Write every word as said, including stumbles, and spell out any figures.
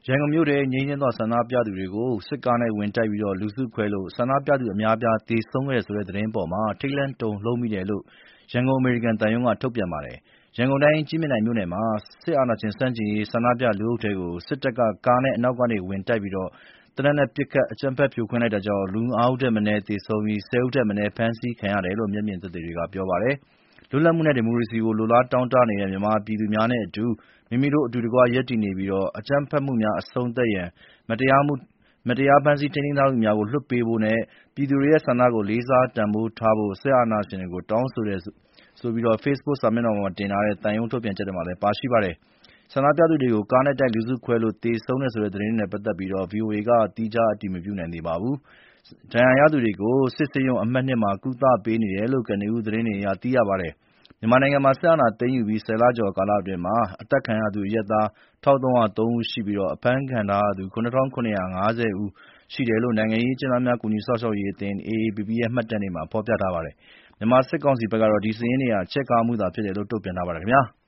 ရန်ကုန်မြို့ထဲငြိမ်းချမ်းစွာဆန္ဒပြသူတွေကိုစစ်ကားနဲ့ဝင်တိုက်ပြီးလူစုခွဲလို့ဆန္ဒပြသူအများအပြားသေဆုံးခဲ့တယ်ဆိုတဲ့သတင်းအပေါ် ထိတ်လန့်တုန်လှုပ်မိတယ်လို့ ရန်ကုန်အမေရိကန်သံရုံးကထုတ်ပြန်ပါတယ်။ ရန်ကုန်တိုင်းကြည့်မြင်တိုင်မြို့နယ်မှာ စစ်အာဏာရှင်ဆန့်ကျင်ရေးဆန္ဒပြလူအုပ်ထဲကို စစ်တပ်က ကားနဲ့အနောက်ကနေဝင်တိုက်ပြီး သေနတ်နဲ့ပစ်ခတ်အကြမ်းဖက်ဖြိုခွင်းလိုက်တာကြောင့် လူ ၅ ဦးထက်မနည်းသေဆုံးပြီး ၁၀ ဦးထက်မနည်းဖမ်းဆီးခံရတယ်လို့ မျက်မြင်သက်သေတွေကပြောပါတယ်။ လွတ်လပ်မှုနဲ့ဒီမိုကရေစီကိုလိုလားတောင့်တနေတဲ့မြန်မာပြည်သူများနဲ့အတူ မိမိတို့အတူတကွရပ်တည်နေပြီး အကြမ်းဖက်မှုများအဆုံးသတ်ရန် မတရားဖမ်းဆီးထိန်းသိမ်းထားသူများကိုလွှတ်ပေးဖို့နဲ့ ပြည်သူတွေရဲ့ဆန္ဒကိုလေးစားတန်ဖိုးထားဖို့ စစ်အာဏာရှင်တွေကိုတောင်းဆိုတယ်ဆိုပြီး Facebook စာမျက်နှာမှာတင်ထားတဲ့ သံရုံးထုတ်ပြန်ချက်ထဲမှာပါရှိပါတယ်။ ဆန္ဒပြသူတွေကို ကားနဲ့တိုက်လူစုခွဲလို့သေဆုံးတယ်ဆိုတဲ့သတင်းတွေနဲ့ပတ်သက်ပြီး ဗွီအိုအေက သီးခြားအတည်မပြုနိုင်သေးပါဘူး။ ဒဏ်ရာရသူတွေကို စစ်ဆေးရုံအမှတ် ၂ မှာကုသပေးနေတယ်လို့ ကနဦးသတင်းတွေအရသိရပါတယ်။ မြန်မာနိုင်ငံမှာ စစ်အာဏာသိမ်းယူပြီး ၁၀ လကျော်ကာလအတွင်း အသတ်ခံရသူအရပ်သား ၁၃၀၃ ဦးရှိပြီး အဖမ်းခံထားရသူ ၇၇၅၀ ဦးရှိတယ်လို့ နိုင်ငံရေးအကျဉ်းသားများကူညီစောင့်ရှောက်ရေးအသင်း အေအေပီပီ ရဲ့ မှတ်တမ်းတွေမှာဖော်ပြထားပါတယ်။ မြန်မာစစ်ကောင်စီဘက်ကတော့ ဒီစာရင်းတွေဟာချဲ့ကားမှုသာဖြစ်တယ်လို့ တုံ့ပြန်ထားပါတယ်ခင်ဗျာ။